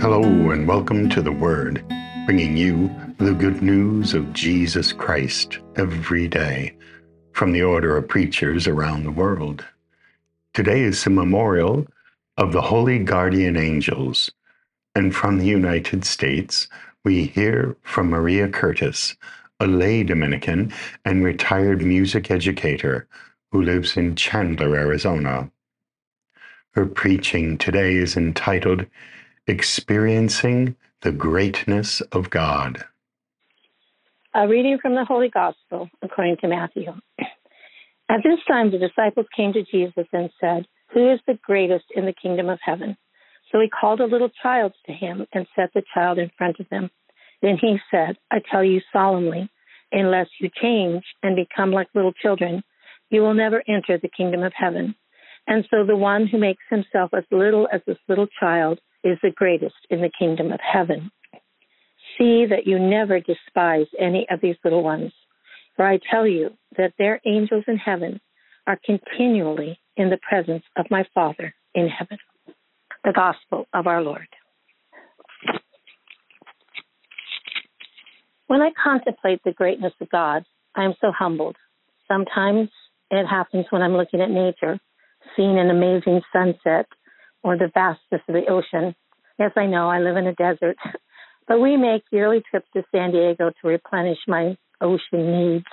Hello and welcome to The Word, bringing you the good news of Jesus Christ every day from the order of preachers around the world. Today is the memorial of the Holy Guardian Angels, and from the United States, we hear from Maria Curtis, a lay Dominican and retired music educator who lives in Chandler, Arizona. Her preaching today is entitled Experiencing the Greatness of God. A reading from the Holy Gospel according to Matthew. At this time, the disciples came to Jesus and said, "Who is the greatest in the kingdom of heaven?" So he called a little child to him and set the child in front of them. Then he said, "I tell you solemnly, unless you change and become like little children, you will never enter the kingdom of heaven. And so the one who makes himself as little as this little child is the greatest in the kingdom of heaven. See that you never despise any of these little ones, for I tell you that their angels in heaven are continually in the presence of my Father in heaven." The Gospel of our Lord. When I contemplate the greatness of God, I am so humbled. Sometimes it happens when I'm looking at nature, seeing an amazing sunset or the vastness of the ocean. Yes, I know I live in a desert, but we make yearly trips to San Diego to replenish my ocean needs.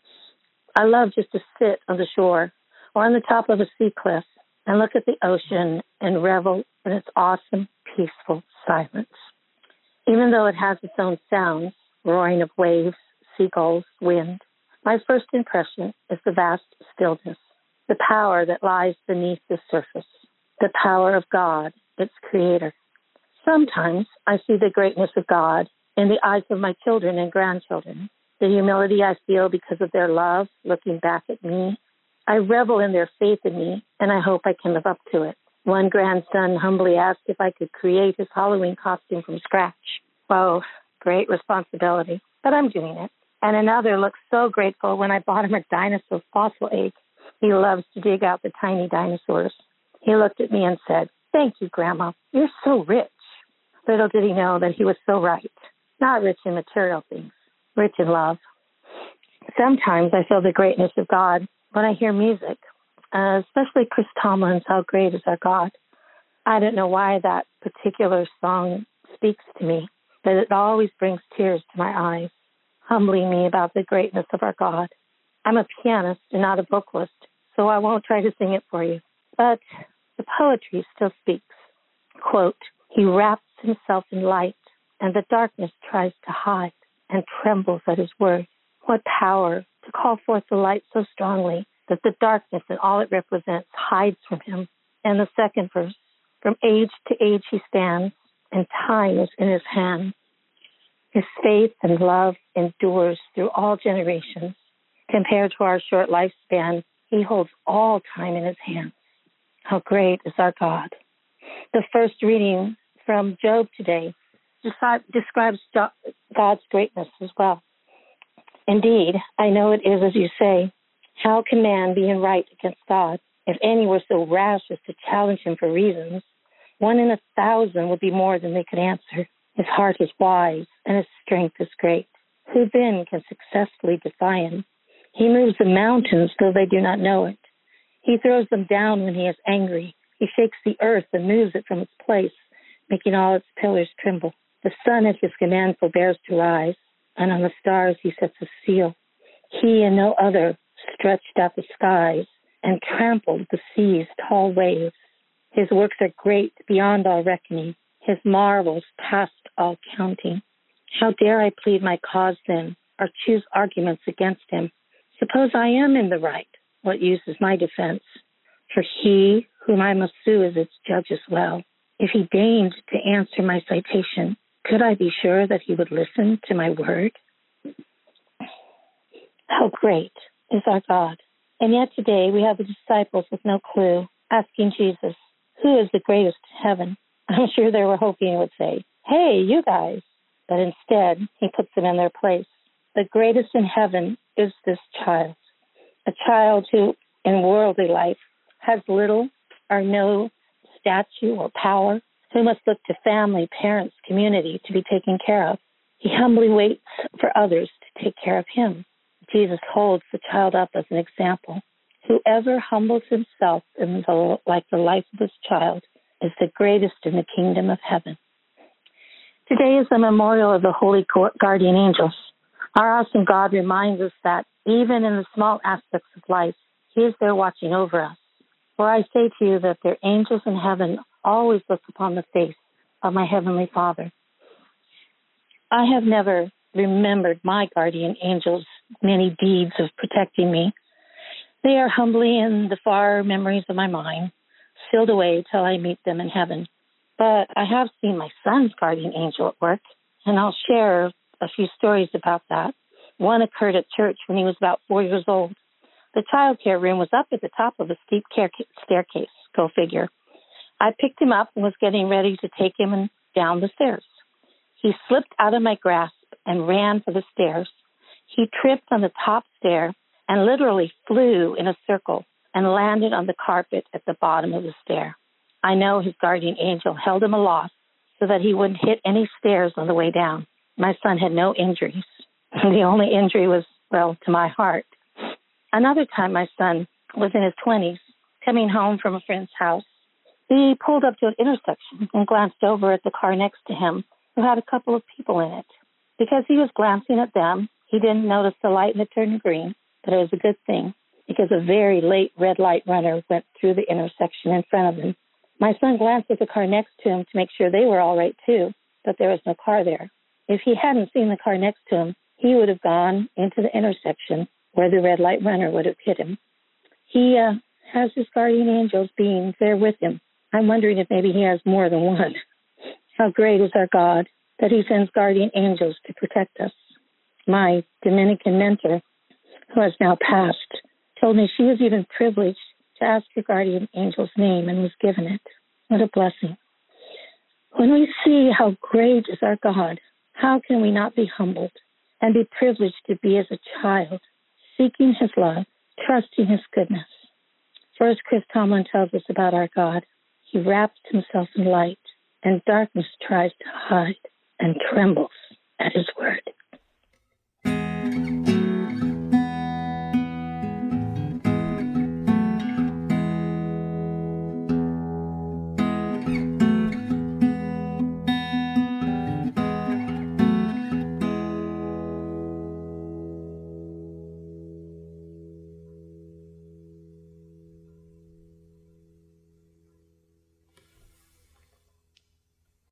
I love just to sit on the shore or on the top of a sea cliff and look at the ocean and revel in its awesome, peaceful silence. Even though it has its own sounds, roaring of waves, seagulls, wind, my first impression is the vast stillness, the power that lies beneath the surface, the power of God, its creator. Sometimes I see the greatness of God in the eyes of my children and grandchildren, the humility I feel because of their love looking back at me. I revel in their faith in me, and I hope I can live up to it. One grandson humbly asked if I could create his Halloween costume from scratch. Whoa, great responsibility, but I'm doing it. And another looked so grateful when I bought him a dinosaur fossil egg. He loves to dig out the tiny dinosaurs. He looked at me and said, "Thank you, Grandma. You're so rich." Little did he know that he was so right. Not rich in material things, rich in love. Sometimes I feel the greatness of God when I hear music, especially Chris Tomlin's "How Great Is Our God." I don't know why that particular song speaks to me, but it always brings tears to my eyes, humbling me about the greatness of our God. I'm a pianist and not a vocalist, so I won't try to sing it for you. But the poetry still speaks. Quote, "He wraps himself in light, and the darkness tries to hide and trembles at his word. What power to call forth the light so strongly that the darkness and all it represents hides from him." And the second verse, "From age to age he stands, and time is in his hand. His faith and love endures through all generations. Compared to our short lifespan, he holds all time in his hands. How great is our God." The first reading from Job today describes God's greatness as well. Indeed, I know it is as you say. How can man be in right against God? If any were so rash as to challenge him for reasons, 1 in 1,000 would be more than they could answer. His heart is wise, and his strength is great. Who then can successfully defy him? He moves the mountains, though they do not know it. He throws them down when he is angry. He shakes the earth and moves it from its place, making all its pillars tremble. The sun at his command forbears to rise, and on the stars he sets a seal. He and no other stretched out the skies and trampled the sea's tall waves. His works are great beyond all reckoning, his marvels past all counting. How dare I plead my cause then, or choose arguments against him? Suppose I am in the right, what use is my defense? For he whom I must sue is its judge as well. If he deigned to answer my citation, could I be sure that he would listen to my word? How great is our God. And yet today we have the disciples with no clue, asking Jesus, "Who is the greatest in heaven?" I'm sure they were hoping he would say, "Hey, you guys." But instead, he puts them in their place. The greatest in heaven is this child, a child who, in worldly life, has little or no statue or power, We must look to family, parents, community to be taken care of. He humbly waits for others to take care of him. Jesus holds the child up as an example. Whoever humbles himself like the life of this child is the greatest in the kingdom of heaven. Today is the memorial of the holy guardian angels. Our awesome God reminds us that even in the small aspects of life, He is there watching over us. For I say to you that their angels in heaven always look upon the face of my heavenly Father. I have never remembered my guardian angels' many deeds of protecting me. They are humbly in the far memories of my mind, sealed away till I meet them in heaven. But I have seen my son's guardian angel at work, and I'll share a few stories about that. One occurred at church when he was about 4 years old. The child care room was up at the top of a steep staircase, go figure. I picked him up and was getting ready to take him down the stairs. He slipped out of my grasp and ran for the stairs. He tripped on the top stair and literally flew in a circle and landed on the carpet at the bottom of the stair. I know his guardian angel held him aloft so that he wouldn't hit any stairs on the way down. My son had no injuries. The only injury was, to my heart. Another time my son was in his 20s, coming home from a friend's house. He pulled up to an intersection and glanced over at the car next to him, who had a couple of people in it. Because he was glancing at them, he didn't notice the light that turned green, but it was a good thing, because a very late red light runner went through the intersection in front of him. My son glanced at the car next to him to make sure they were all right too, but there was no car there. If he hadn't seen the car next to him, he would have gone into the intersection where the red light runner would have hit him. He has his guardian angels being there with him. I'm wondering if maybe he has more than one. How great is our God that He sends guardian angels to protect us. My Dominican mentor, who has now passed, told me she was even privileged to ask her guardian angel's name and was given it. What a blessing. When we see how great is our God, how can we not be humbled and be privileged to be as a child, seeking His love, trusting His goodness? For as Chris Tomlin tells us about our God, He wraps Himself in light, and darkness tries to hide and trembles at His word.